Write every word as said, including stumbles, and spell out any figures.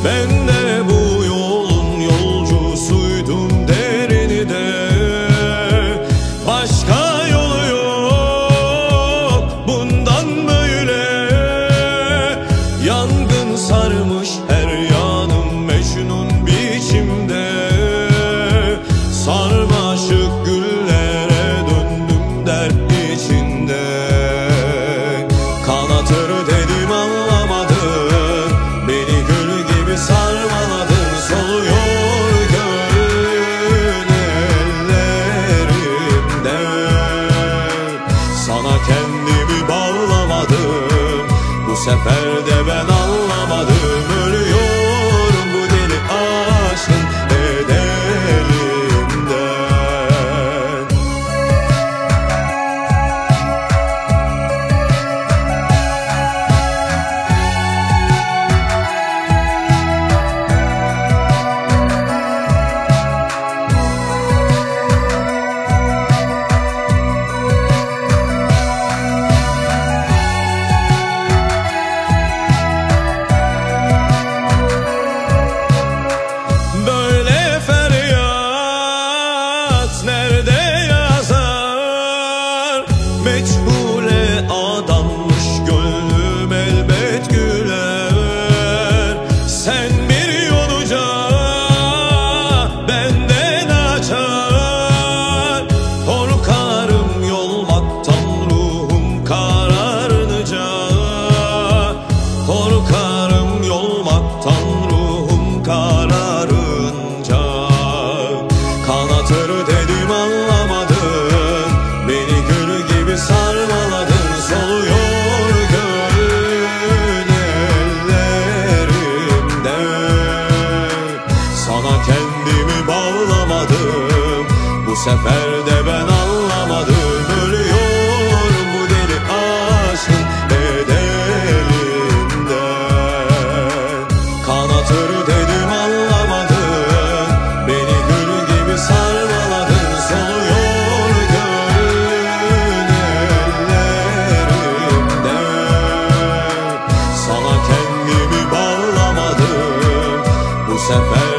Ben de bu yolun yolcusuydum derini de. Başka yolu yok bundan böyle. Yangın sarmış her yanım Mecnun biçimde. Sarmaşık güllere döndüm dert içinde. Kanatır dedim anlamadın, beni gül gibi sarmaladın. Soluyor gönlün ellerimden. Sana kendimi bağlamadım, bu sefer de ben anlamadım. Ölüyorum bu deli aşkın bedelinden. Meçhule adanmış gönlüm elbet güler. Sen bir yolca benden açar. Korkarım yolmaktan ruhum kararınca. Korkarım yolmaktan ruhum kararınca. Kanatır dedim anlamadın, beni gül gibi sarmaladın. Soluyor gönlün ellerimden. Sana kendimi bağlamadım, bu sefer de ben anlamadım. Ölüyorum bu deli aşkın bedelinden. Kanatır dedim anlamadın, beni gül gibi sarmaladın. Soluyor gönlün ellerimden. Sana kendimi bağlamadım, bu sefer